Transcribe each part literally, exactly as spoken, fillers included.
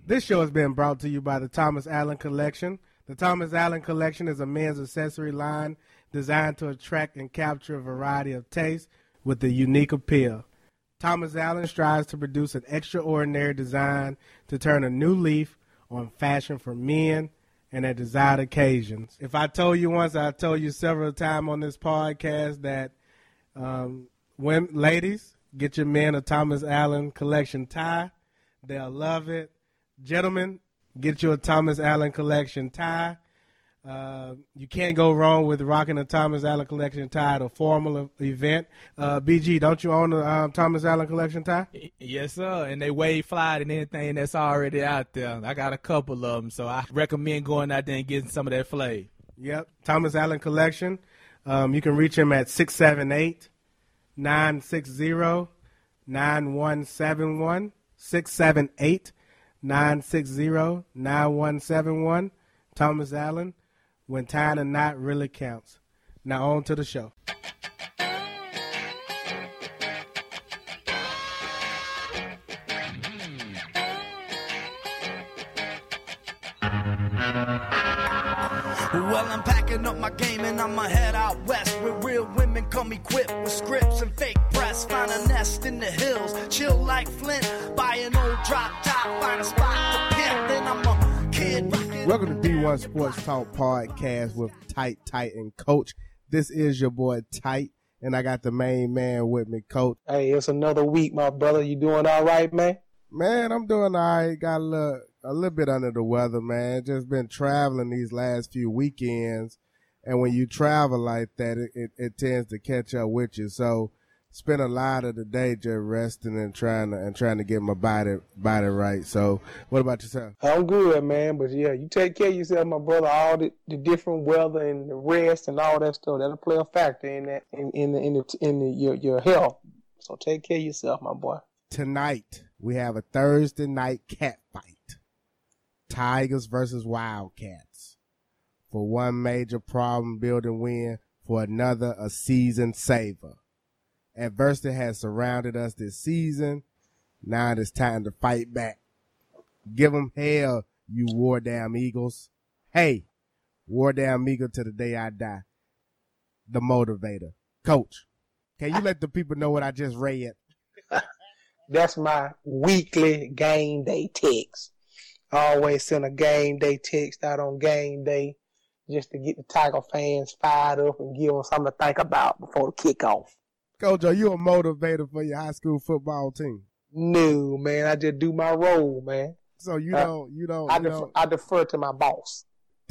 This show has been brought to you by the Thomas Allen Collection. The Thomas Allen Collection is a men's accessory line designed to attract and capture a variety of tastes with a unique appeal. Thomas Allen strives to produce an extraordinary design to turn a new leaf on fashion for men and at desired occasions. If I told you once, I told you several times on this podcast that um, women, ladies, get your men a Thomas Allen Collection tie. They'll love it. Gentlemen, get you a Thomas Allen Collection tie. Uh, you can't go wrong with rocking a Thomas Allen Collection tie at a formal event. Uh, B G, don't you own a um, Thomas Allen Collection tie? Yes, sir. And they way fly than anything that's already out there. I got a couple of them, so I recommend going out there and getting some of that flavor. Yep, Thomas Allen Collection. Um, you can reach him at six seven eight, nine six zero, nine one seven one, six seven eight, nine six zero, nine one seven one. Thomas Allen, when tying a knot really counts. Now on to the show. Well, I'm packing up my game and I'ma head out west where real women come equipped with scripts and fake press. Find a nest in the hills, chill like Flint. Buy an old drop top, find a spot to pimp. Then I'm a kid rockin'. Welcome to D one Sports Talk Podcast with Tight, Tight, and Coach. This is your boy Tight, and I got the main man with me, Coach. Hey, it's another week, my brother. You doing all right, man? Man, I'm doing all right. Got a little, a little bit under the weather, man. Just been traveling these last few weekends, and when you travel like that, it, it, it tends to catch up with you. So, spent a lot of the day just resting and trying to and trying to get my body body right. So, what about yourself? I'm good, man. But yeah, you take care of yourself, my brother. All the, the different weather and the rest and all that stuff that'll play a factor in that in in the, in, the, in the, your your health. So take care of yourself, my boy. Tonight we have a Thursday night cat fight. Tigers versus Wildcats. For one major problem building win, for another a season saver. Adversity has surrounded us this season. Now it is time to fight back. Give them hell, you War Damn Eagles. Hey, War Damn Eagle to the day I die. The motivator. Coach, can you let the people know what I just read? That's my weekly game day text. I always send a game day text out on game day just to get the Tiger fans fired up and give them something to think about before the kickoff. Coach, are you a motivator for your high school football team? No, man. I just do my role, man. So you uh, don't, you don't, I, you defer, don't. I defer to my boss.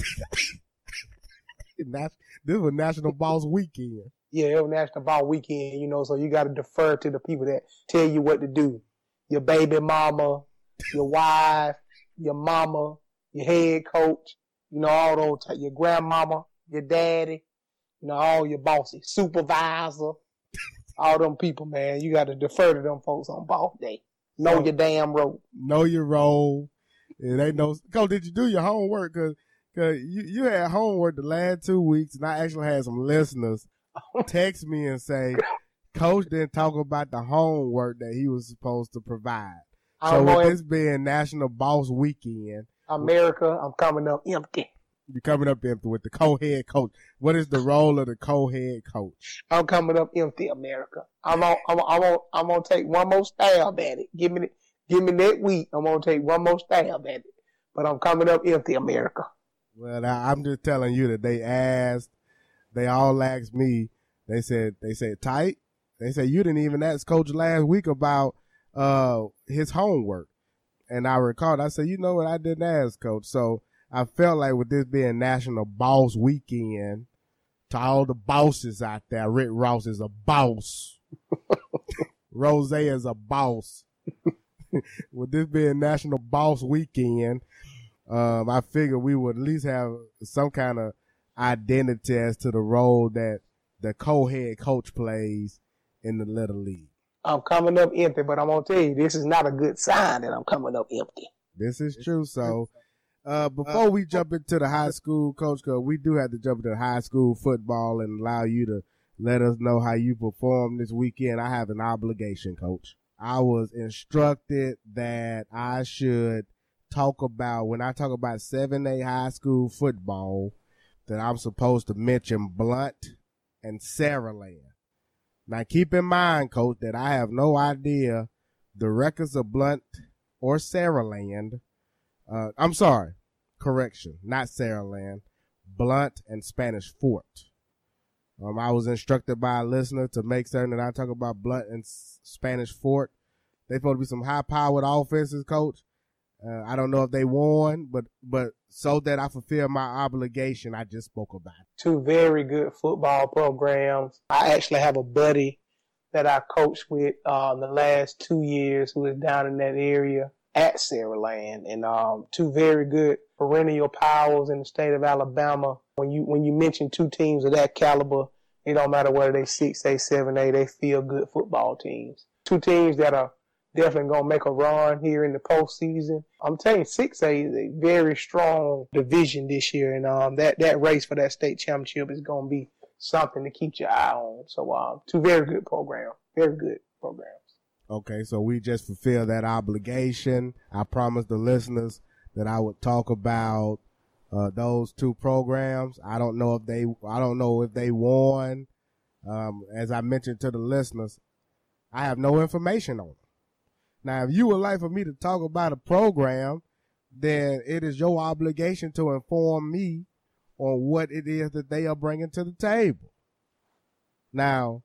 This was National Boss Weekend. Yeah, it was National Boss Weekend, you know, so you got to defer to the people that tell you what to do. Your baby mama, your wife, your mama, your head coach, you know, all those, your grandmama, your daddy, you know, all your bosses, supervisor. All them people, man, you got to defer to them folks on boss day. Know so, your damn role. Know your role. It ain't no. Coach, did you do your homework? Cause, cause you, you had homework the last two weeks, and I actually had some listeners text me and say, Coach didn't talk about the homework that he was supposed to provide. So with this being National Boss Weekend, America, I'm coming up empty. You're coming up empty with the co-head coach. What is the role of the co-head coach? I'm coming up empty, America. I'm on. I'm. I'm on. I'm gonna take one more stab at it. Give me. Give me that week. I'm gonna take one more stab at it. But I'm coming up empty, America. Well, I, I'm just telling you that they asked. They all asked me. They said. They said Tight. They said you didn't even ask Coach last week about uh his homework. And I recalled. I said, you know what? I didn't ask Coach. So I felt like with this being National Boss Weekend, to all the bosses out there, Rick Ross is a boss. Rose is a boss. With this being National Boss Weekend, um, I figured we would at least have some kind of identity as to the role that the co-head coach plays in the Little League. I'm coming up empty, but I'm going to tell you, this is not a good sign that I'm coming up empty. This is true. So, uh, before we jump into the high school, Coach, because we do have to jump into high school football and allow you to let us know how you performed this weekend, I have an obligation, Coach. I was instructed that I should talk about, when I talk about seven A high school football, that I'm supposed to mention Blount and Saraland. Now, keep in mind, Coach, that I have no idea the records of Blount or Saraland. Uh, I'm sorry, correction, not Saraland, Blount and Spanish Fort. Um, I was instructed by a listener to make certain that I talk about Blount and S- Spanish Fort. They're supposed to be some high-powered offenses, Coach. Uh, I don't know if they won, but but so that I fulfill my obligation, I just spoke about it. Two very good football programs. I actually have a buddy that I coached with uh, the last two years who is down in that area at Saraland, and um, two very good perennial powers in the state of Alabama. When you when you mention two teams of that caliber, it don't matter whether they six A, seven A, they feel good football teams. Two teams that are definitely going to make a run here in the postseason. I'm telling you, six A is a very strong division this year, and um, that, that race for that state championship is going to be something to keep your eye on. So um, two very good programs, very good programs. Okay, so we just fulfill that obligation. I promised the listeners that I would talk about uh, those two programs. I don't know if they, I don't know if they won. Um, as I mentioned to the listeners, I have no information on them. Now, if you would like for me to talk about a program, then it is your obligation to inform me on what it is that they are bringing to the table. Now,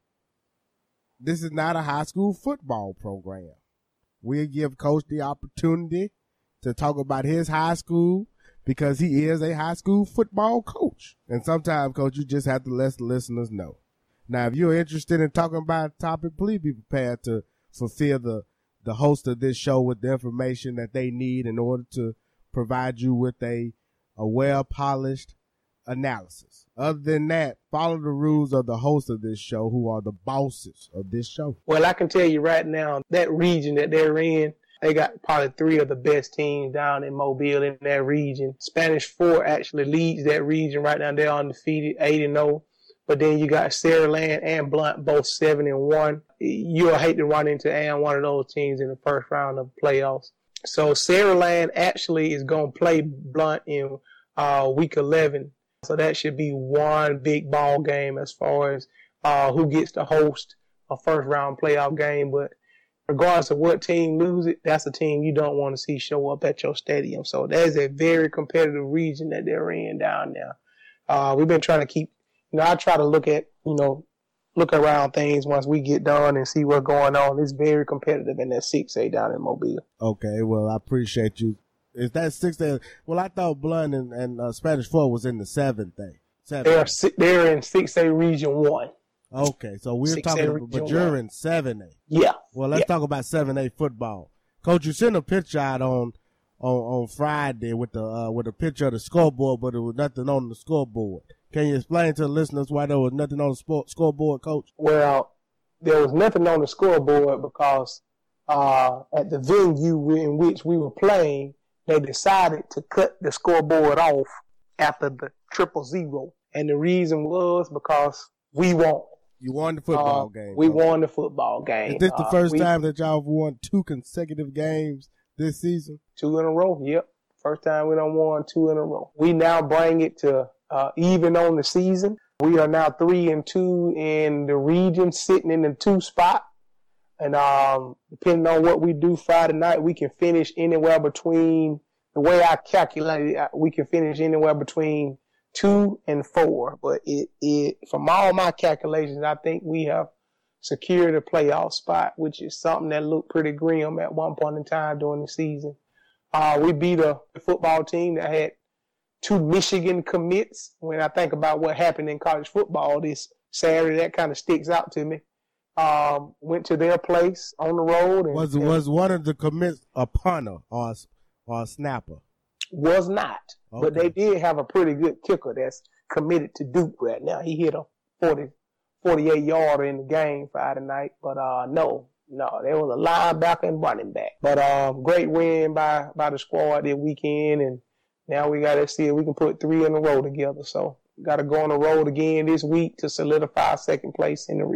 this is not a high school football program. We'll give Coach the opportunity to talk about his high school because he is a high school football coach. And sometimes, Coach, you just have to let the listeners know. Now, if you're interested in talking about a topic, please be prepared to fulfill the the host of this show with the information that they need in order to provide you with a, a well-polished analysis. Other than that, follow the rules of the host of this show, who are the bosses of this show. Well, I can tell you right now, that region that they're in, they got probably three of the best teams down in Mobile in that region. Spanish Fort actually leads that region right now. They're undefeated, eight and oh. But then you got Saraland and Blount, both seven and one. You'll hate to run into and one of those teams in the first round of the playoffs. So Saraland actually is going to play Blount in uh, week eleven. So that should be one big ball game as far as uh, who gets to host a first round playoff game. But regardless of what team loses it, that's a team you don't want to see show up at your stadium. So that is a very competitive region that they're in down there. Uh, we've been trying to keep. You know, I try to look at, you know, look around things once we get done and see what's going on. It's very competitive in that six A down in Mobile. Okay, well, I appreciate you. Is that six A? Well, I thought Blount and, and uh, Spanish Fort was in the seventh A. They're, they're in six A Region one. Okay, so we're six A talking about, but you're one. in seven A. Yeah. Well, let's yeah. talk about seven A football. Coach, you sent a picture out on on, on Friday with the uh, with a picture of the scoreboard, but there was nothing on the scoreboard. Can you explain to the listeners why there was nothing on the sport, scoreboard, Coach? Well, there was nothing on the scoreboard because uh, at the venue in which we were playing, they decided to cut the scoreboard off after the triple zero. And the reason was because we won. You won the football uh, game. We Coach. won the football game. Is this the uh, first we, time that y'all have won two consecutive games this season? Two in a row, yep. First time we done won two in a row. We now bring it to Uh, even on the season. We are now three and two in the region, sitting in the two spot. And um, depending on what we do Friday night, we can finish anywhere between, the way I calculate it, we can finish anywhere between two and four. But it, it, from all my calculations, I think we have secured a playoff spot, which is something that looked pretty grim at one point in time during the season. Uh, we beat a football team that had two Michigan commits. When I think about what happened in college football this Saturday, that kind of sticks out to me. Um, went to their place on the road. And, was and was one of the commits a punter or a, or a snapper? Was not. Okay. But they did have a pretty good kicker that's committed to Duke right now. He hit a forty, forty-eight yarder in the game Friday night. But uh, no, no, there was a linebacker and running back. But um, great win by, by the squad that weekend, and now we got to see if we can put three in a row together. So we got to go on the road again this week to solidify second place in the region.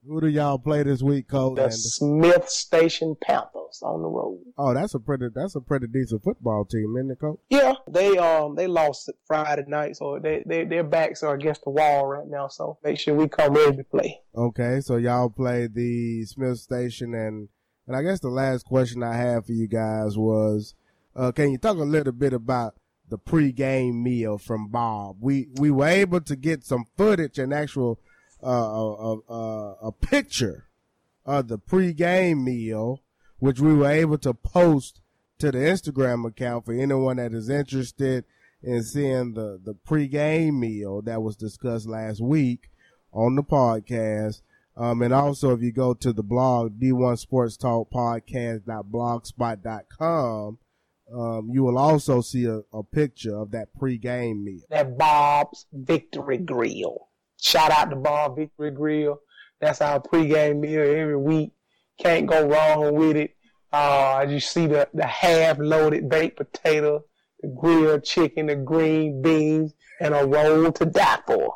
Who do y'all play this week, Coach? The Smith Station Panthers on the road. Oh, that's a pretty that's a pretty decent football team, isn't it, Coach? Yeah, they um they lost Friday night, so they, they their backs are against the wall right now. So make sure we come ready to play. Okay, so y'all play the Smith Station, and and I guess the last question I had for you guys was, uh, can you talk a little bit about the pregame meal from Bob? We we were able to get some footage and actual. Uh, a, a, a picture of the pregame meal, which we were able to post to the Instagram account for anyone that is interested in seeing the, the pregame meal that was discussed last week on the podcast. Um, and also if you go to the blog, D one Sports Talk Podcast dot blogspot dot com, um, you will also see a, a picture of that pregame meal. That Bob's Victory Grill. Shout out to Bob Victory Grill. That's our pregame meal every week. Can't go wrong with it. Uh, you see the, the half-loaded baked potato, the grilled chicken, the green beans, and a roll to die for.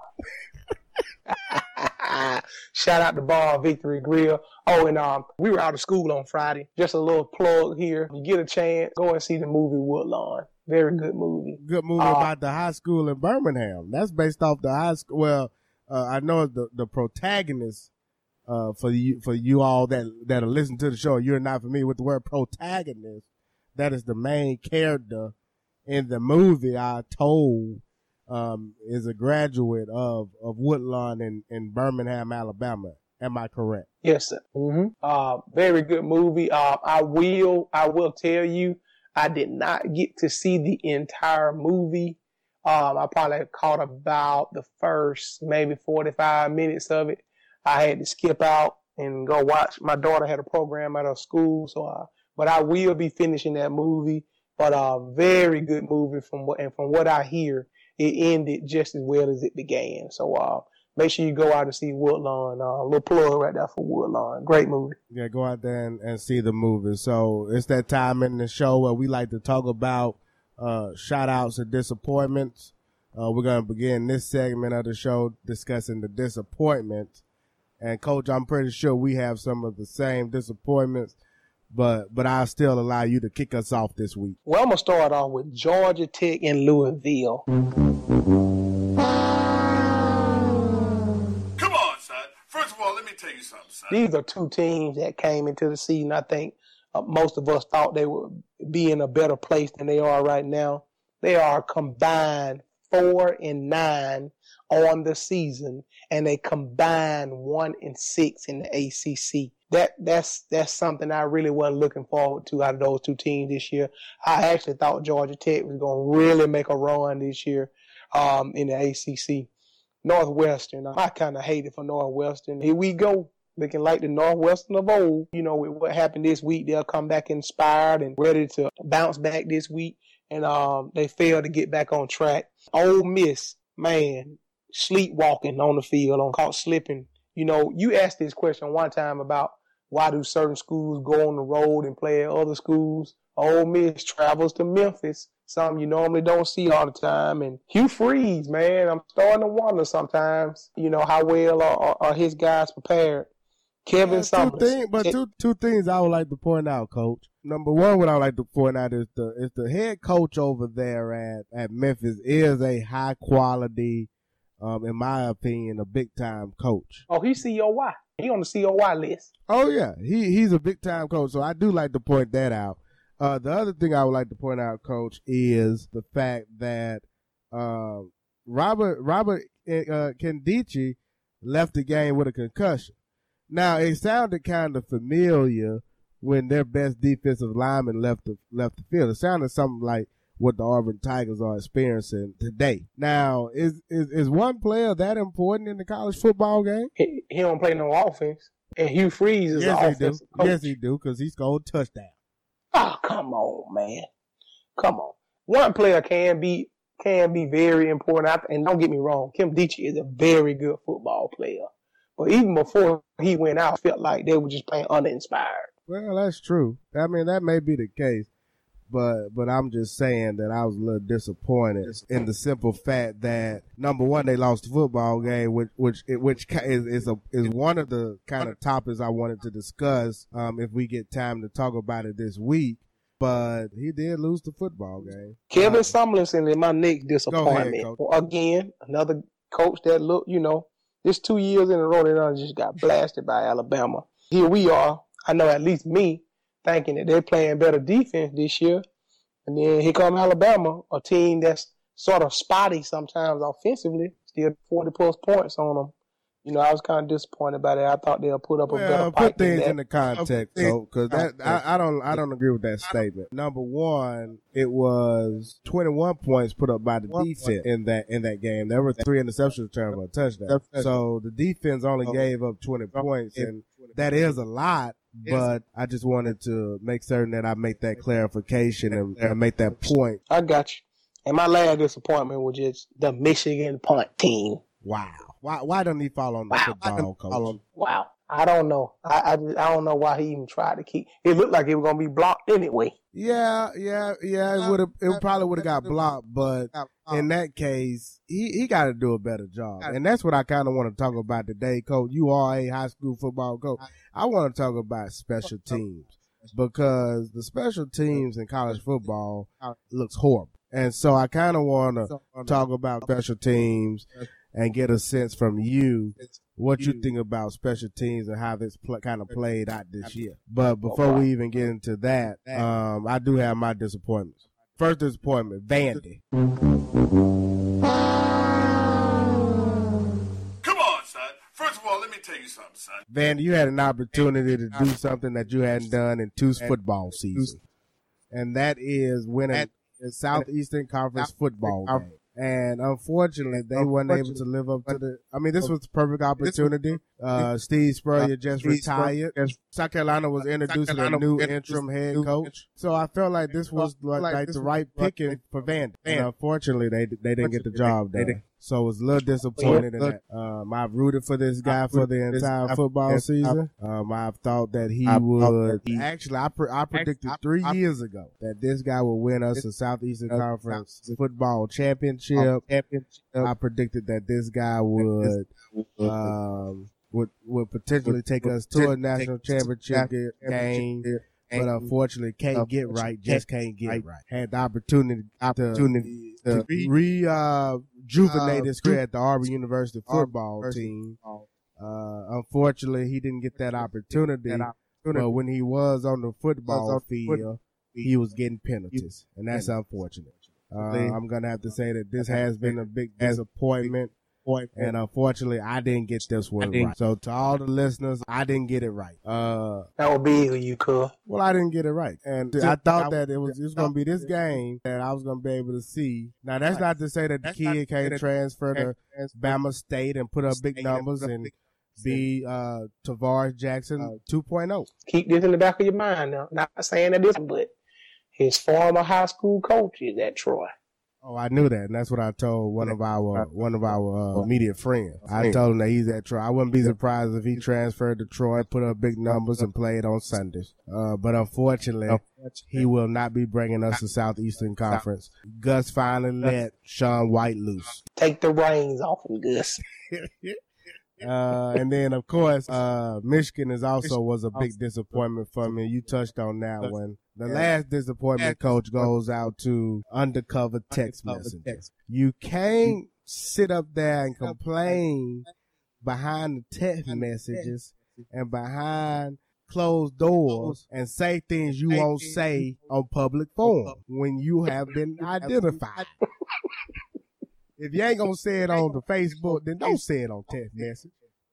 Shout out to Bob Victory Grill. Oh, and um, we were out of school on Friday. Just a little plug here. If you get a chance, go and see the movie Woodlawn. Very good movie. Good movie uh, about the high school in Birmingham. That's based off the high school. Well, Uh, I know the the protagonist uh, for you for you all that that are listening to the show. You're not familiar with the word protagonist. That is the main character in the movie. I told um, is a graduate of of Woodlawn in, in Birmingham, Alabama. Am I correct? Yes, sir. Mm-hmm. Uh, very good movie. Uh, I will I will tell you, I did not get to see the entire movie. Um, I probably caught about the first maybe forty-five minutes of it. I had to skip out and go watch. My daughter had a program at her school, so I, but I will be finishing that movie. But a uh, very good movie from what, and from what I hear, it ended just as well as it began. So uh, make sure you go out and see Woodlawn. Uh, a little plug right there for Woodlawn. Great movie. Yeah, go out there and, and see the movie. So it's that time in the show where we like to talk about Uh, shout outs and disappointments. Uh, we're going to begin this segment of the show discussing the disappointments. And Coach, I'm pretty sure we have some of the same disappointments, but, but I'll still allow you to kick us off this week. Well, I'm going to start off with Georgia Tech and Louisville. Come on, son. First of all, let me tell you something, son. These are two teams that came into the season. I think uh, most of us thought they would be in a better place than they are right now. They are combined four and nine on the season, and they combined one and six in the A C C. That that's that's something I really wasn't looking forward to out of those two teams this year. I actually thought Georgia Tech was going to really make a run this year um, in the A C C. Northwestern, I kind of hate it for Northwestern. Here we go. Looking like the Northwestern of old. You know, with what happened this week, they'll come back inspired and ready to bounce back this week. And um, they failed to get back on track. Ole Miss, man, sleepwalking on the field, on caught slipping. You know, you asked this question one time about why do certain schools go on the road and play at other schools. Ole Miss travels to Memphis, something you normally don't see all the time. And Hugh Freeze, man, I'm starting to wonder sometimes, you know, how well are, are his guys prepared. Kevin Summers. Two thing, but two two things I would like to point out, Coach. Number one, what I would like to point out is the is the head coach over there at, at Memphis is a high quality, um, in my opinion, a big time coach. Oh, he's C O Y. He on the C O Y list. Oh yeah, he he's a big time coach. So I do like to point that out. Uh, the other thing I would like to point out, Coach, is the fact that uh, Robert Robert uh, Kendichi left the game with a concussion. Now, it sounded kind of familiar when their best defensive lineman left the left the field. It sounded something like what the Auburn Tigers are experiencing today. Now, is is, is one player that important in the college football game? He, he don't play no offense. And Hugh Freeze is yes, an he offensive do. coach. Yes, he do, because he scored a touchdown. Oh, come on, man. Come on. One player can be can be very important. And don't get me wrong, Kim Dichie is a very good football player. But even before he went out, I felt like they were just playing uninspired. Well, that's true. I mean, that may be the case. But but I'm just saying that I was a little disappointed in the simple fact that number one, they lost the football game, which which which is is a is one of the kind of topics I wanted to discuss. Um, if we get time to talk about it this week, but he did lose the football game. Kevin Uh, Sumlinson is my next disappointment. Go ahead, Coach. Again, another coach that look, you know, this two years in a row they done just got blasted by Alabama. Here we are. I know at least me. Thinking that they're playing better defense this year. And then here come Alabama, a team that's sort of spotty sometimes offensively, still forty plus points on them. You know, I was kind of disappointed by that. I thought they'll put up a better Well, fight put than things that. in the context, though, because that I, I don't I don't agree with that statement. Number one, it was twenty-one points put up by the defense in that in that game. There were three interceptions returned for a touchdown. So the defense only gave up twenty points, and that is a lot. But I just wanted to make certain that I make that clarification and, and make that point. I got you. And my last disappointment was just the Michigan punt team. Wow. Why why don't he fall on the Wow. football, coach? Wow. I don't know. I, I, just- I don't know why he even tried to keep. It looked like it was going to be blocked anyway. Yeah, yeah, yeah. It would have. It probably would have got blocked, but in that case, he he got to do a better job, and that's what I kind of want to talk about today, Coach. You are a high school football coach. I want to talk about special teams because the special teams in college football looks horrible, and so I kind of want to talk about special teams and get a sense from you what you think about special teams and how this pl- kind of played out this year. But before we even get into that, um, I do have my disappointments. First disappointment, Vandy. Come on, son. First of all, let me tell you something, son. Vandy, you had an opportunity to do something that you hadn't done in two football seasons, and that is win a, a Southeastern Conference football game. And unfortunately, they weren't able to live up to the. I mean, this was the perfect opportunity. Uh, Steve Spurrier just retired. South Carolina was introducing a new interim head coach, so I felt like this was like, like the right picking for Vandy. And unfortunately, they they didn't get the job done. So I was a little disappointed in that. Um, I've rooted for this guy for the entire football season. Um, I've thought that he would. Actually, I pre- I predicted three years ago that this guy would win us a Southeastern Conference football championship. I predicted that this guy would um, would would potentially take us to a national championship game. But unfortunately, can't get right. Just can't get right. Had the opportunity opportunity to re uh, rejuvenate his career at the Auburn University football team. Uh, unfortunately, he didn't get that opportunity. But when he was on the football field, he was getting penalties, and that's unfortunate. Uh, I'm gonna have to say that this has been a big disappointment. And unfortunately, I didn't get this one right. So to all the listeners, I didn't get it right. Uh, That would be of you, cuz. well, I didn't get it right. And I thought that it was, it was going to be this game that I was going to be able to see. Now, that's not to say that the kid can't transfer to Bama State and put up big numbers and be uh, Tavares Jackson two point oh. Keep this in the back of your mind now. Not saying that this, but his former high school coach is at Troy. Oh, I knew that, and that's what I told one of our one of our uh, immediate friends. I told him that he's at Troy. I wouldn't be surprised if he transferred to Troy, put up big numbers, and played on Sundays. Uh, but unfortunately, he will not be bringing us the Southeastern Conference. Gus finally let Sean White loose. Take the reins off him, Gus. Uh, and then, of course, uh, Michigan is also was a big disappointment for me. You touched on that one. The last disappointment, Coach, goes out to undercover text messages. You can't sit up there and complain behind the text messages and behind closed doors and say things you won't say on public forum when you have been identified. If you ain't gonna say it on the Facebook, then don't say it on text message.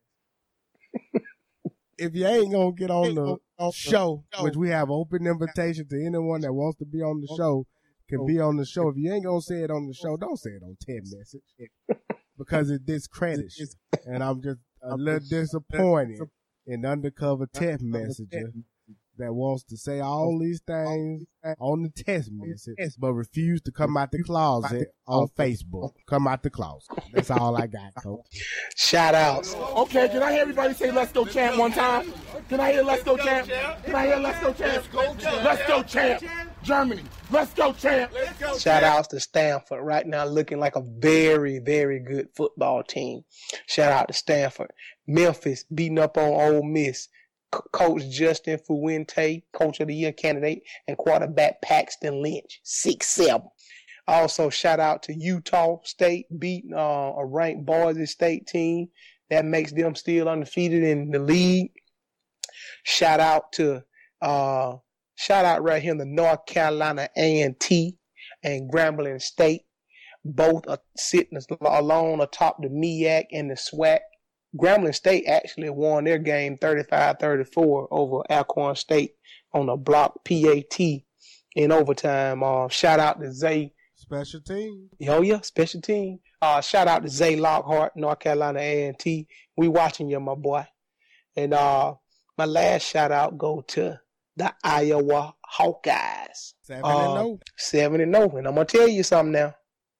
If you ain't gonna get on the show, which we have open invitation to anyone that wants to be on the show, can be on the show. If you ain't gonna say it on the show, don't say it on text message because it discredits you. And I'm just a little disappointed in undercover text messages that wants to say all these things on the text message, but refuse to come out the closet on Facebook. Come out the closet. That's all I got, Coach. Shout outs. Okay, can I hear everybody say let's go champ one time? Can I hear let's go champ? Can I hear let's go champ? Let's go champ. Germany. Let's go champ. Shout outs to Stanford right now looking like a very, very good football team. Shout out to Stanford. Memphis beating up on Ole Miss. C- Coach Justin Fuente, Coach of the Year candidate, and quarterback Paxton Lynch, six seven. Also, shout out to Utah State beating uh, a ranked Boise State team. That makes them still undefeated in the league. Shout out to uh, shout out right here to North Carolina A and T and Grambling State. Both are sitting alone atop the M E A C and the SWAC. Grambling State actually won their game thirty-five thirty-four over Alcorn State on a block P A T in overtime. Uh, shout out to Zay. Special team. Oh, yeah, special team. Uh, shout out to Zay Lockhart, North Carolina A and T. We watching you, my boy. And uh, my last shout out go to the Iowa Hawkeyes. Seven uh, and oh. Seven and oh. And I'm going to tell you something now.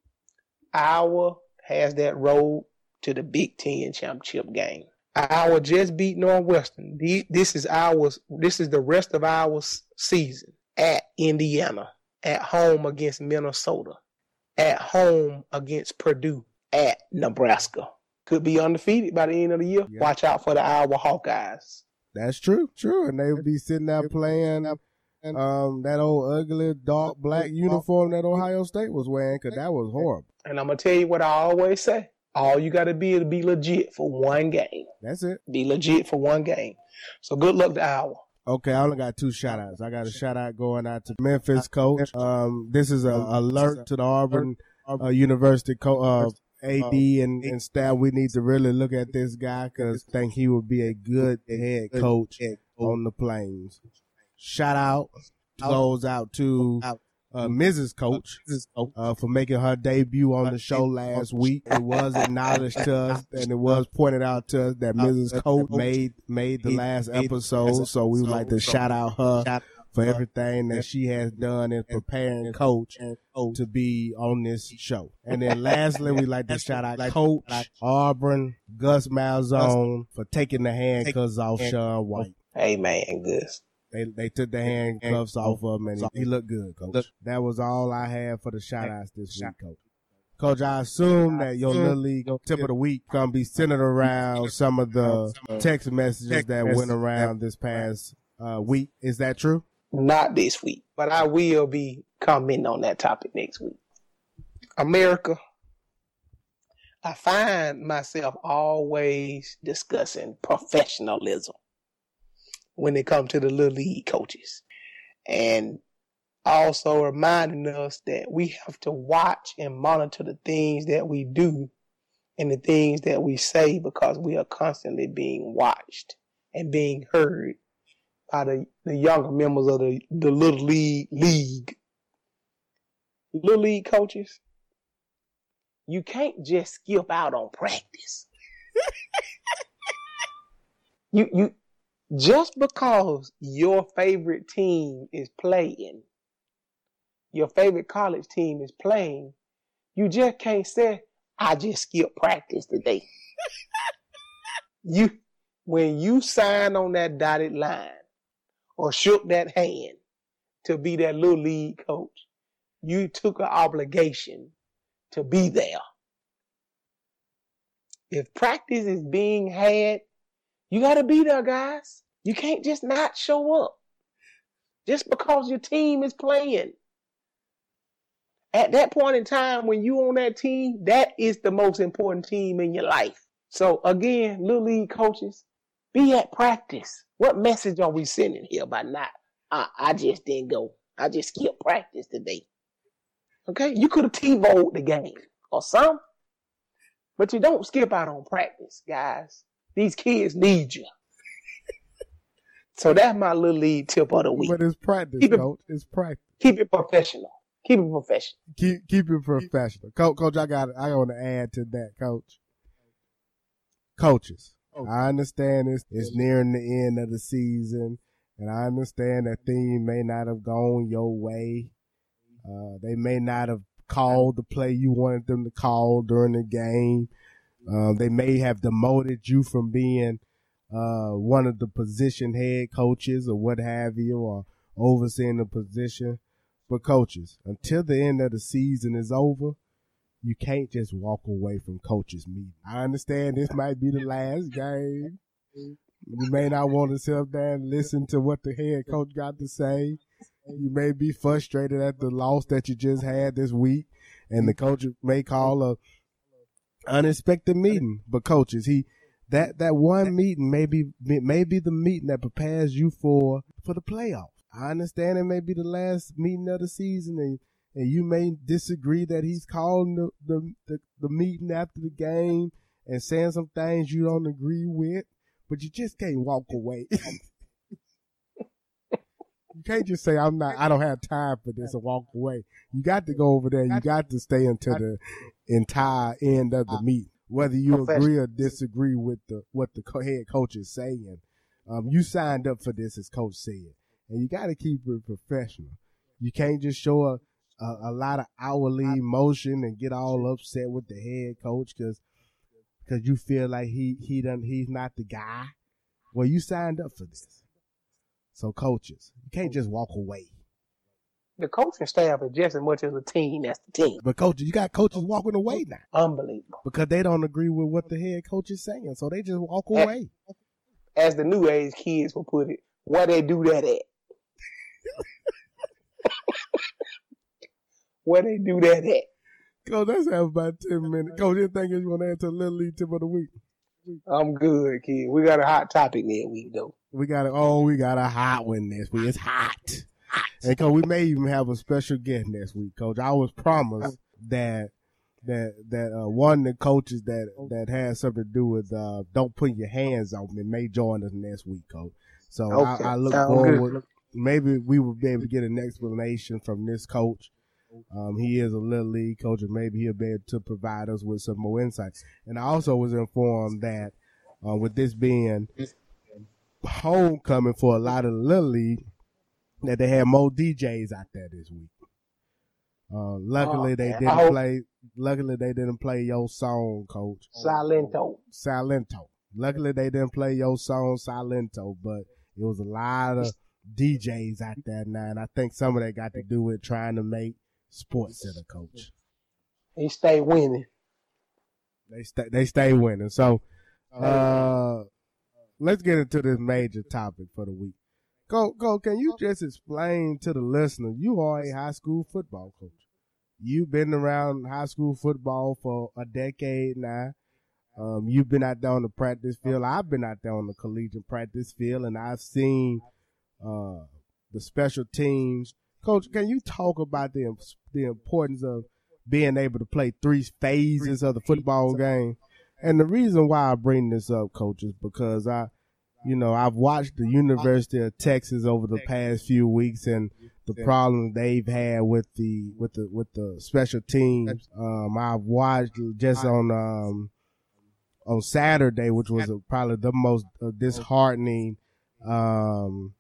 Iowa has that road to the Big Ten championship game. Iowa just beat Northwestern. This is Iowa's. This is the rest of Iowa's season at Indiana, at home against Minnesota, at home against Purdue, at Nebraska. Could be undefeated by the end of the year. Yeah. Watch out for the Iowa Hawkeyes. That's true, true. And they would be sitting there playing um, that old ugly dark black uniform that Ohio State was wearing, because that was horrible. And I'm going to tell you what I always say. All you got to be is to be legit for one game. That's it. Be legit for one game. So good luck to Iowa. Okay, I only got two shout outs. I got a shout out going out to Memphis coach. Um, this is an alert to the Auburn uh, University co- uh, A D and, and staff. We need to really look at this guy because I think he would be a good head coach on the Plains. Shout out goes out to uh, Missus Coach uh, for making her debut on the show last week. It was acknowledged to us and it was pointed out to us that Missus Coach made made the last episode. So we would like to shout out her for everything that she has done in preparing Coach to be on this show. And then lastly, we like to shout out Coach Auburn Gus Malzone for taking the handcuffs off Sean White. Hey, man, Gus. They they took the handcuffs off of him, and he, he looked good, Coach. That was all I had for the shout-outs this week, Coach. Coach, I assume that your Little League tip of the week going to be centered around some of the text messages that went around this past uh, week. Is that true? Not this week, but I will be commenting on that topic next week. America, I find myself always discussing professionalism when it comes to the Little League coaches. And also reminding us that we have to watch and monitor the things that we do and the things that we say because we are constantly being watched and being heard by the, the younger members of the, the Little League League. Little League coaches, you can't just skip out on practice. you you Just because your favorite team is playing, your favorite college team is playing, you just can't say, I just skipped practice today. you, when you signed on that dotted line or shook that hand to be that Little League coach, you took an obligation to be there. If practice is being had, you got to be there, guys. You can't just not show up just because your team is playing. At that point in time, when you on that team, that is the most important team in your life. So again, Little League coaches, be at practice. What message are we sending here by not, I, I just didn't go. I just skipped practice today. Okay? You could have T-bowed the game or something, but you don't skip out on practice, guys. These kids need you. So that's my Little League tip of the week. But it's practice, keep it, Coach. It's practice. Keep it professional. Keep it professional. Keep keep it professional. Coach, Coach I got I want to add to that, Coach. Coaches, I understand it's, it's nearing the end of the season And I understand that thing may not have gone your way. Uh, they may not have called the play you wanted them to call during the game. Uh, they may have demoted you from being uh, one of the position head coaches or what have you, or overseeing the position. But coaches, until the end of the season is over, you can't just walk away from coaches' meeting. I understand this might be the last game. You may not want to sit up there and listen to what the head coach got to say. You may be frustrated at the loss that you just had this week, and the coach may call a unexpected meeting. But coaches, he that that one meeting may be may be the meeting that prepares you for for the playoffs. I understand it may be the last meeting of the season, and, and you may disagree that he's calling the, the the the meeting after the game and saying some things you don't agree with. But you just can't walk away. You can't just say, I'm not, I don't have time for this and walk away. You got to go over there. You got to stay until the entire end of the meeting. Whether you agree or disagree with the, what the head coach is saying. Um, you signed up for this, as coach said, and you got to keep it professional. You can't just show a, a, a lot of hourly emotion and get all upset with the head coach because Because you feel like he he done he's not the guy. Well, you signed up for this. So coaches, you can't just walk away. The coaching staff is just as much as a team. That's the team. But coaches, you got coaches walking away now. Unbelievable. Because they don't agree with what the head coach is saying, so they just walk away. As, as the new age kids will put it, where they do that at? Where they do that at? Coach, let's have about ten minutes. Coach, anything you want to add to the Little League tip of the week? I'm good, kid. We got a hot topic next week, though. We got a, oh, we got a hot one this week. It's hot. And Coach, we may even have a special guest next week, Coach. I was promised that that that uh, one of the coaches that that has something to do with uh, don't put your hands on me may join us next week, Coach. So okay. I, I look Sound forward. Good. Maybe we will be able to get an explanation from this coach. Um, he is a Little League coach, and maybe he'll be able to provide us with some more insights. And I also was informed that uh, with this being homecoming for a lot of the Little League, that they had more D Js out there this week. Uh, luckily oh, they didn't hope- play. Luckily they didn't play your song, Coach. Silento. Silento. Luckily they didn't play your song, Silento, but it was a lot of D Js out there now, and I think some of that got to do with trying to make Sports Center, Coach. They stay winning. They stay. They stay winning. So, uh, let's get into this major topic for the week. Go, go. Can you just explain to the listener? You are a high school football coach. You've been around high school football for a decade now. Um, you've been out there on the practice field. I've been out there on the collegiate practice field, and I've seen uh, the special teams. Coach, can you talk about the the importance of being able to play three phases of the football game? And the reason why I bring this up, Coach, is because I, you know, I've watched the University of Texas over the past few weeks and the problems they've had with the with the with the special teams. Um, I've watched just on um on Saturday, which was probably the most uh, disheartening um.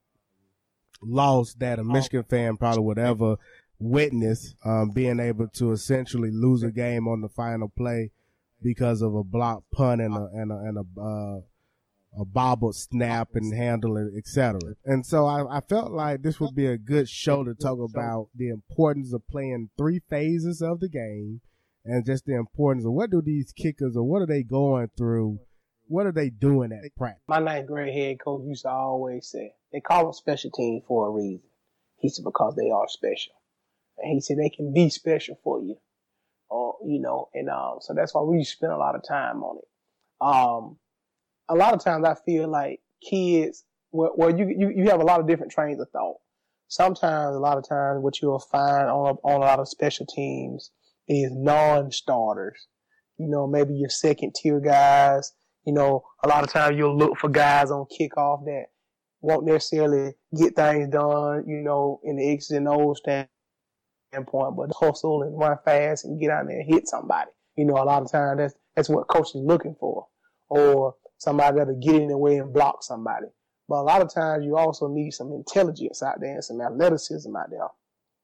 loss that a Michigan fan probably would ever witness, um, being able to essentially lose a game on the final play because of a block punt and a and a, and a, uh, a bobbled snap and handling, et cetera. And so I, I felt like this would be a good show to talk about the importance of playing three phases of the game and just the importance of what do these kickers or what are they going through. What are they doing at practice? My ninth grade head coach used to always say, they call them special teams for a reason. He said, because they are special. And he said, they can be special for you. Or, you know, and um, so that's why we spend a lot of time on it. Um, a lot of times I feel like kids, well, well you, you, you have a lot of different trains of thought. Sometimes, a lot of times, what you'll find on a, on a lot of special teams is non-starters. You know, maybe your second tier guys. You know, a lot of times you'll look for guys on kickoff that won't necessarily get things done, you know, in the X's and O's standpoint, but hustle and run fast and get out there and hit somebody. You know, a lot of times that's that's what coach is looking for. Or somebody that'll get in the way and block somebody. But a lot of times you also need some intelligence out there and some athleticism out there.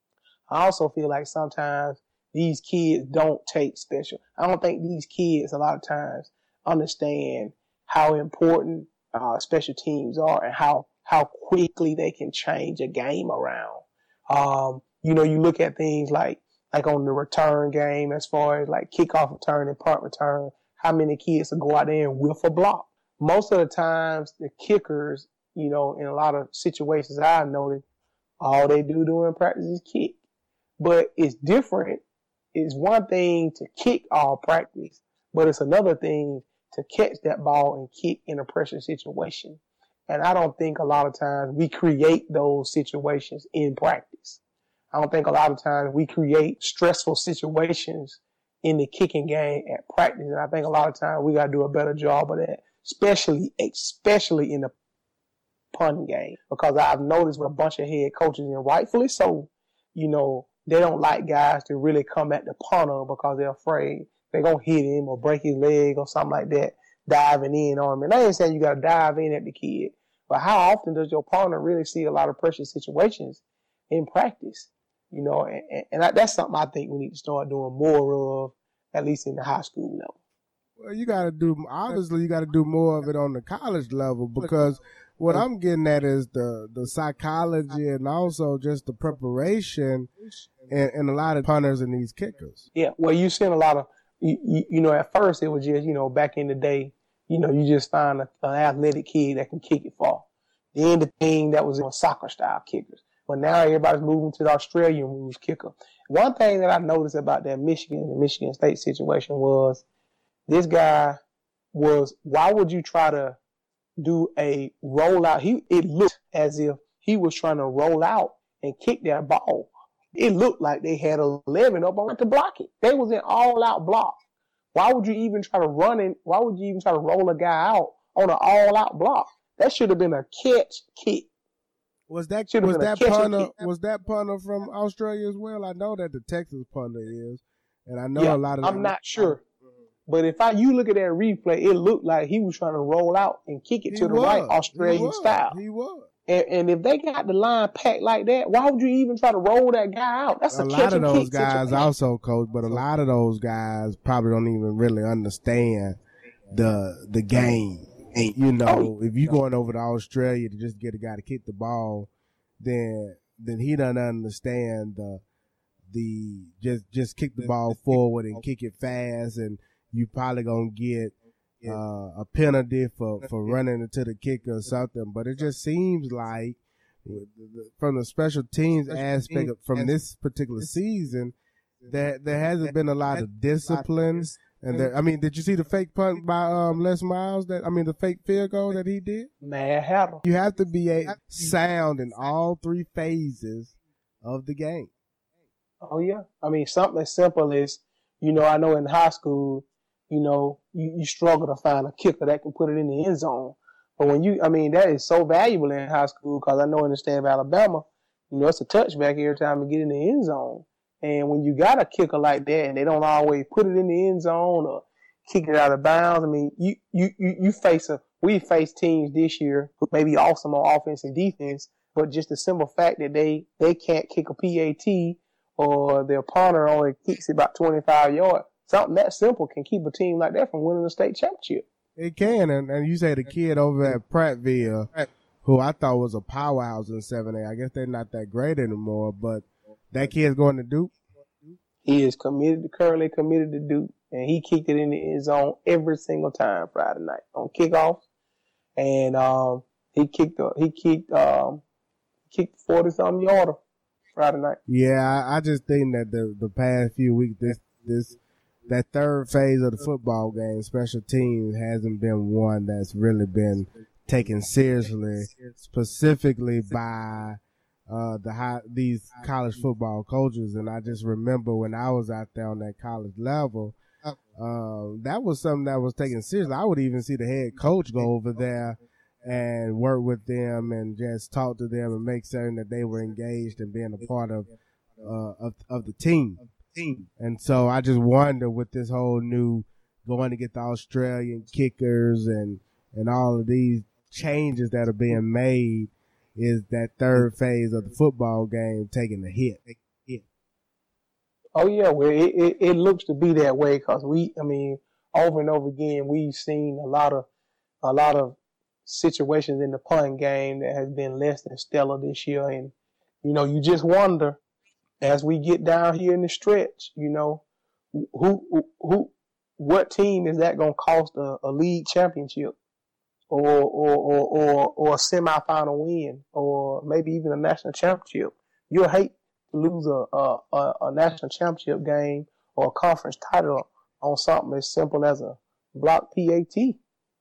I also feel like sometimes these kids don't take special. I don't think these kids a lot of times understand how important uh, special teams are and how, how quickly they can change a game around. Um, you know, you look at things like, like on the return game, as far as like kickoff return and punt return, how many kids will go out there and whiff a block. Most of the times, the kickers, you know, in a lot of situations I've noticed, all they do during practice is kick. But it's different. It's one thing to kick all practice, but it's another thing to catch that ball and kick in a pressure situation. And I don't think a lot of times we create those situations in practice. I don't think a lot of times we create stressful situations in the kicking game at practice. And I think a lot of times we got to do a better job of that, especially, especially in the punting game. Because I've noticed with a bunch of head coaches, and rightfully so, you know, they don't like guys to really come at the punter because they're afraid they're going to hit him or break his leg or something like that, diving in on him. And I ain't saying you got to dive in at the kid, but how often does your partner really see a lot of pressure situations in practice? You know, and, and I, that's something I think we need to start doing more of, at least in the high school level. Well, you got to do, obviously, you got to do more of it on the college level, because what I'm getting at is the, the psychology and also just the preparation and, and a lot of punters and these kickers. Yeah, well, you've seen a lot of, you, you, you know, at first it was just, you know, back in the day, you know, you just find a, an athletic kid that can kick it far. Then the thing that was on soccer style kickers. But now everybody's moving to the Australian rules kicker. One thing that I noticed about that Michigan and Michigan State situation was this guy was, why would you try to do a rollout? He, it looked as if he was trying to roll out and kick that ball. It looked like they had eleven up on it to block it. They was in all out block. Why would you even try to run in? Why would you even try to roll a guy out on an all out block? That should have been a catch kick. Was that was that punter was that punter from Australia as well? I know that the Texas punter is, and I know yeah, a lot of. I'm not sure, but if I you look at that replay, it looked like he was trying to roll out and kick it he to the was. right Australian he style. He was. And, and if they got the line packed like that, why would you even try to roll that guy out? That's a, a catch lot of and those kick guys situation. also, coach, but a lot of those guys probably don't even really understand the the game. And you know, if you going over to Australia to just get a guy to kick the ball, then then he doesn't understand the the just just kick the ball forward and kick it fast, and you probably gonna get uh, a penalty for for running into the kicker or something. But it just seems like from the special teams aspect of, from this particular season that there hasn't been a lot of discipline. And there, I mean, did you see the fake punt by um, Les Miles? That I mean, the fake field goal that he did. Mad Hatter. You have to be a sound in all three phases of the game. Oh yeah, I mean, something as simple as, you know, I know in high school, you know, you, you struggle to find a kicker that can put it in the end zone. But when you, I mean, that is so valuable in high school, because I know in the state of Alabama, you know, it's a touchback every time you get in the end zone. And when you got a kicker like that and they don't always put it in the end zone or kick it out of bounds, I mean, you, you, you, you face a, we face teams this year who may be awesome on offense and defense, but just the simple fact that they, they can't kick a P A T or their punter only kicks it about twenty-five yards. Something that simple can keep a team like that from winning the state championship. It can. And, and you say the kid over at Prattville, who I thought was a powerhouse in seven A, I guess they're not that great anymore, but that kid's going to Duke. He is committed, currently committed to Duke, and he kicked it in the end zone every single time Friday night on kickoff. And um, he kicked, a, he kicked, um, kicked forty something yarder Friday night. Yeah, I, I just think that the the past few weeks, this this that third phase of the football game, special teams, hasn't been one that's really been taken seriously, specifically by. Uh, the high, these college football coaches. And I just remember when I was out there on that college level, uh, that was something that was taken seriously. I would even see the head coach go over there and work with them and just talk to them and make certain that they were engaged and being a part of, uh, of, of the team. And so I just wonder with this whole new going to get the Australian kickers and, and all of these changes that are being made is that third phase of the football game taking a hit. hit. Oh yeah, well it, it, it looks to be that way because we, I mean, over and over again we've seen a lot of a lot of situations in the punt game that has been less than stellar this year, and you know you just wonder as we get down here in the stretch, you know, who who what team is that going to cost a, a league championship? Or, or, or, or, or a semifinal win, or maybe even a national championship. You'll hate to lose a, a, a, a national championship game or a conference title on something as simple as a block P A T.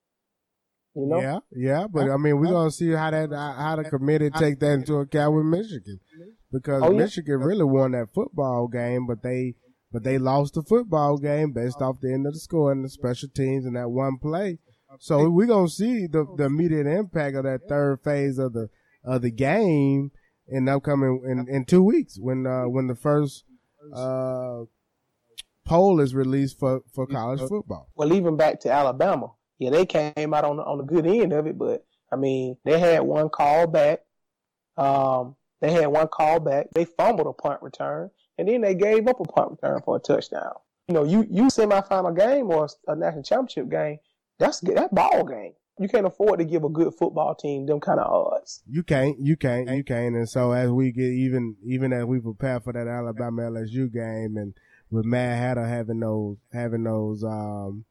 You know? Yeah, yeah, but I mean, we're gonna see how that how the committee take that into account with Michigan, because oh, yeah. Michigan really won that football game, but they but they lost the football game based off the end of the score and the special teams in that one play. So we're gonna see the, the immediate impact of that third phase of the of the game in upcoming in, in two weeks when uh, when the first uh, poll is released for, for college football. Well, even back to Alabama, yeah, they came out on the, on the good end of it, but I mean they had one call back. Um, they had one call back. They fumbled a punt return, and then they gave up a punt return for a touchdown. You know, you you semifinal game or a national championship game. That's that ball game. You can't afford to give a good football team them kind of odds. You can't, you can't, you can't. And so as we get even, even as we prepare for that Alabama L S U game, and with Mad Hatter having those, having those, um,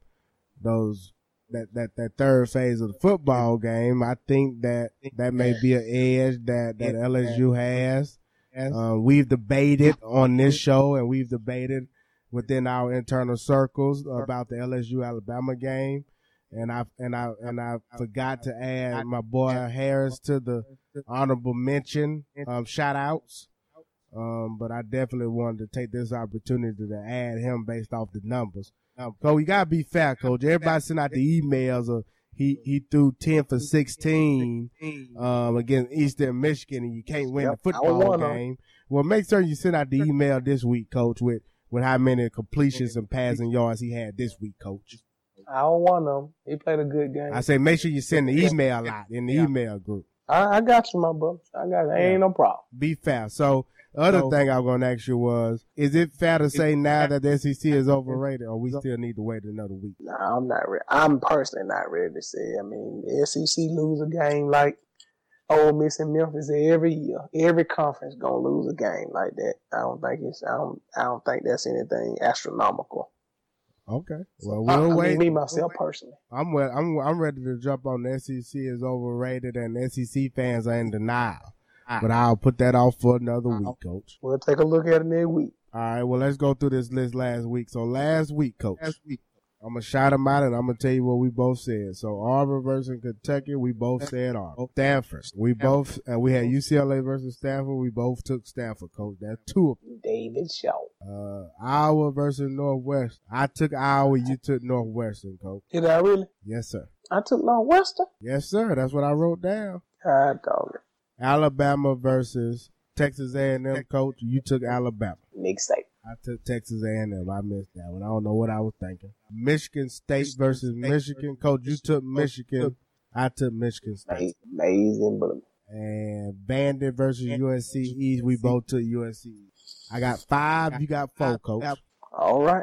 those that that that third phase of the football game, I think that that may be an edge that that L S U has. Uh, we've debated on this show, and we've debated within our internal circles about the L S U Alabama game. And I and I and I forgot to add my boy Harris to the honorable mention um, shout outs. Um, but I definitely wanted to take this opportunity to add him based off the numbers. Um, Coach, you gotta be fair, Coach. Everybody sent out the emails of he he threw ten for sixteen um, against Eastern Michigan, and you can't win yep, the football game. Well, make sure you send out the email this week, Coach, with with how many completions and passing yards he had this week, Coach. I don't want him. He played a good game. I say make sure you send the email out in the yeah. email group. I, I got you, my brother. I got you. Ain't yeah. no problem. Be fair. So the other so, thing I was going to ask you was, is it fair to say now that the S E C is overrated, or we still need to wait another week? No, nah, I'm not ready. I'm personally not ready to say. I mean, the S E C lose a game like Ole Miss and Memphis every year. Every conference gonna lose a game like that. I don't think it's. I don't. I don't think that's anything astronomical. Okay. Well, we'll I, wait. I mean, me myself personally. I'm well, I'm I'm ready to jump on the S E C is overrated and the S E C fans are in denial. But I'll put that off for another week, Coach. We'll take a look at it next week. All right. Well, let's go through this list last week. So last week, Coach. Last week. I'm going to shout them out, and I'm going to tell you what we both said. So, Auburn versus Kentucky, we both said Auburn. Stanford, we both, and we had U C L A versus Stanford, we both took Stanford, Coach. That's two of them. David Shaw. Uh, Iowa versus Northwestern. I took Iowa, you took Northwestern, Coach. Did I really? Yes, sir. I took Northwestern? Yes, sir. That's what I wrote down. I dog it. Alabama versus Texas A and M, Coach. You took Alabama. Nick Saban. I took Texas A and M. I missed that one. I don't know what I was thinking. Michigan State versus Michigan. Coach, you took Michigan. I took Michigan State. Amazing, but and Bandit versus U S C East. We both took U S C East. I got five. You got four, Coach. All right.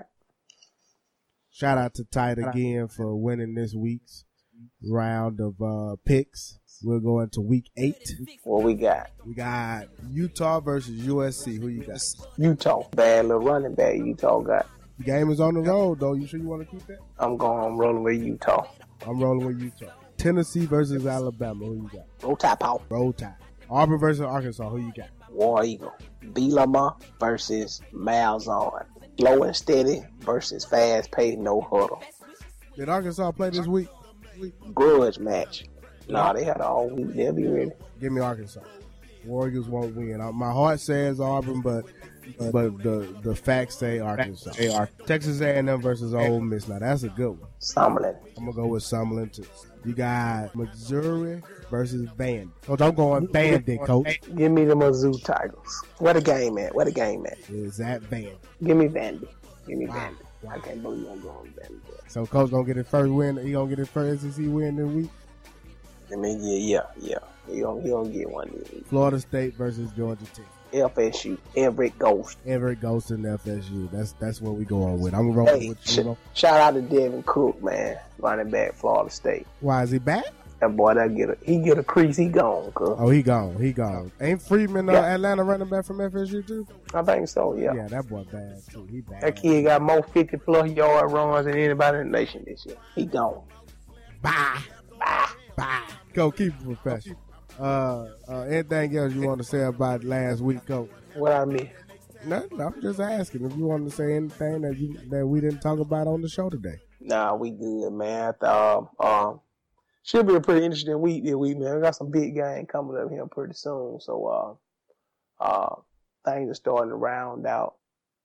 Shout out to Tide again for winning this week's round of uh, picks. We'll go into week eight. What we got? We got Utah versus U S C. Who you got? Utah. Bad little running back Utah got. The game is on the road, though. You sure you want to keep that? I'm going. I'm rolling with Utah. I'm rolling with Utah. Tennessee versus Alabama. Who you got? Roll Tide, Paul. Roll Tide. Auburn versus Arkansas. Who you got? War Eagle. Bielema versus Malzahn. Slow and steady versus fast paced, no huddle. Did Arkansas play this week? Grudge match. No, nah, they had all week. They'll be ready. Give me Arkansas. Warriors won't win. My heart says Auburn, but but the the facts say Arkansas. Hey, Ar- Texas A and M versus Ole Miss. Now that's a good one. Summerlin. I'm gonna go with Summerlin too. You got Missouri versus Bandit. Coach, I'm going Bandit, Coach. Give me the Mizzou Tigers. Where the game at? Where the game at? Is that Bandit? Give me Bandit. Give me wow. Bandit. I can't believe I'm going Bandit. So Coach gonna get his first win. He gonna get his first S E C win this week. I mean, yeah, yeah, yeah. He don't, he don't get one this week. Florida State versus Georgia Tech. F S U, Everett Ghost. Everett Ghost in F S U. That's that's what we go on with. I'm rolling Hey, with sh- you. shout out to Devin Cook, man, running back Florida State. Why is he back? That boy, that get a he get a crease, he gone. Cause Oh, he gone. He gone. Ain't Freeman uh, Yeah. Atlanta running back from F S U too? I think so. Yeah. Yeah, that boy bad too. He bad. That kid got more fifty plus yard runs than anybody in the nation this year. He gone. Bye. Bye. Bye. Go keep it professional. Uh, uh, anything else you want to say about last week, Coach? What I miss? Nothing. I'm just asking if you want to say anything that you that we didn't talk about on the show today. Nah, we good, man. I thought, um, um, should be a pretty interesting week this week, man. We got some big game coming up here pretty soon. So, uh, uh, things are starting to round out.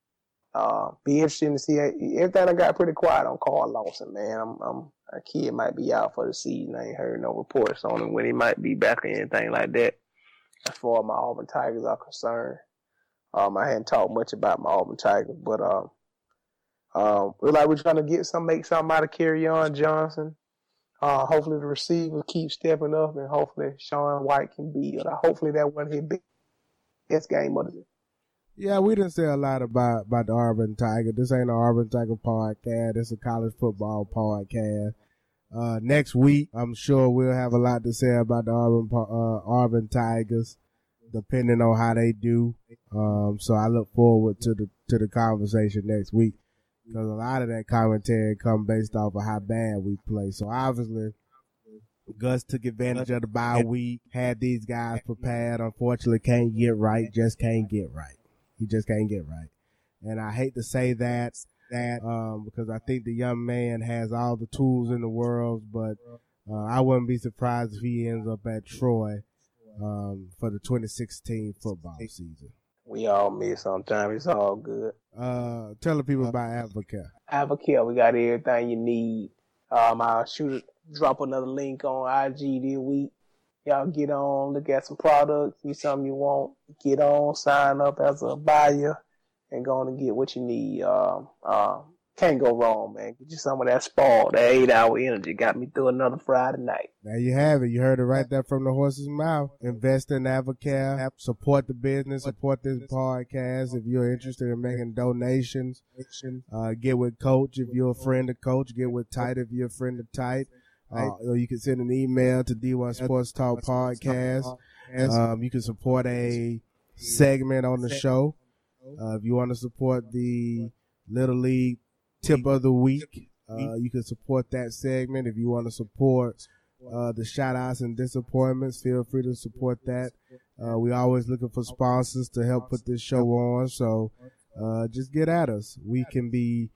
Uh, be interesting to see. Everything I got pretty quiet on Carl Lawson, man. I'm, I'm, a kid might be out for the season. I ain't heard no reports on him when he might be back or anything like that. As far as my Auburn Tigers are concerned, um, I hadn't talked much about my Auburn Tigers, but um, um, we're like we're trying to get some, make something out of Kerryon Johnson. Uh, hopefully the receiver keeps stepping up, and hopefully Sean White can be. Uh, hopefully that wasn't his best game of the year. Yeah, we didn't say a lot about, about the Auburn Tiger. This ain't an Auburn Tiger podcast. This is a college football podcast. Uh, next week, I'm sure we'll have a lot to say about the Auburn uh, Auburn Tigers, depending on how they do. Um, so I look forward to the to the conversation next week, because a lot of that commentary come based off of how bad we play. So obviously, Gus took advantage of the bye week, had these guys prepared. Unfortunately, can't get right. Just can't get right. He just can't get right. And I hate to say that, that um, because I think the young man has all the tools in the world, but uh, I wouldn't be surprised if he ends up at Troy um, for the twenty sixteen football season. We all miss sometimes. It's all good. Uh, tell the people about Advocare. Advocare, we got everything you need. Um, I'll shoot, drop another link on I G this week. Y'all get on, look at some products, see something you want, get on, sign up as a buyer, and go on and get what you need. Um, um, can't go wrong, man. Get you some of that spoil, that eight-hour energy. Got me through another Friday night. There you have it. You heard it right there from the horse's mouth. Invest in Advocare. Support the business. Support this podcast. If you're interested in making donations, uh, get with Coach. If you're a friend of Coach, get with Tite if you're a friend of Tite. Uh, or you can send an email to D one Sports Talk Podcast. Um, you can support a segment on the show. Uh, if you want to support the Little League Tip of the Week, uh, you can support that segment. If you want to support uh, the shout outs and disappointments, feel free to support that. Uh, we always looking for sponsors to help put this show on. So uh, just get at us. We can be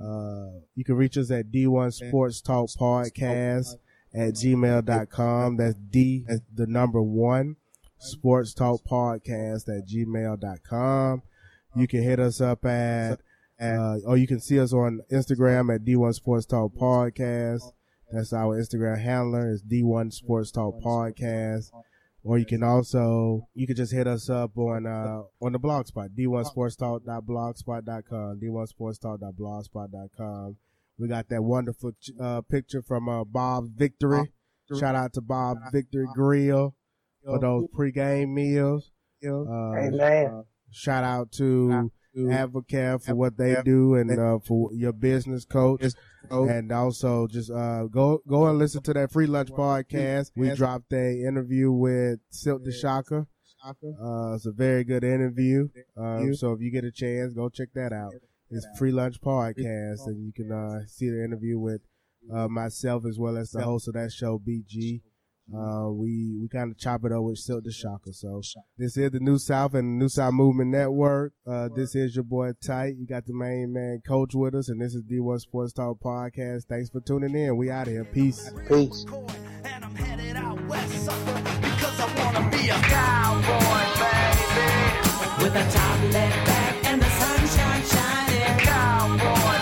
Uh, you can reach us at D one Sports Talk Podcast at gmail dot com. That's D, the number one, Sports Talk Podcast at gmail dot com. You can hit us up at, uh, or you can see us on Instagram at D one Sports Talk Podcast. That's our Instagram handler. It's D one Sports Talk Podcast. Or you can also, you can just hit us up on, uh, on the blog spot, d one sports talk dot blogspot dot com, d one sports talk dot blogspot dot com. We got that wonderful, uh, picture from, uh, Bob's Victory. Shout out to Bob's Victory Grill for those pregame meals. Uh, Amen. shout out to Advocare for what they do and, uh, for your business, Coach. And also just, uh, go, go and listen to that Free Lunch podcast. We dropped a interview with Silk the Shocker. Uh, it's a very good interview. Um, so if you get a chance, go check that out. It's Free Lunch Podcast, and you can, uh, see the interview with, uh, myself as well as the host of that show, B G. Uh, we, we kind of chop it up with Silk the Shocker. So this is the New South and the New South Movement Network. Uh, this is your boy Tite. You got the main man Coach with us, and this is D one Sports Talk Podcast. Thanks for tuning in. We out of here. Peace. Peace. And I'm headed out west, sucker, because I wanna be a cowboy, baby. With a top left back and the sunshine shining. Cowboy,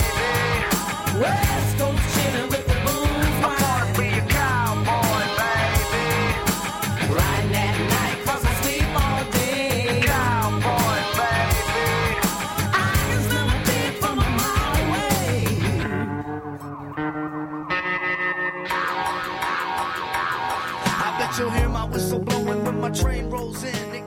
baby. West Coast chillin' with the blues. I wanna be a cowboy, baby. Riding at night 'cause I sleep all day. Cowboy, baby. I can smell a beat from a mile away. Bet you'll hear my whistle blowing when my train rolls in.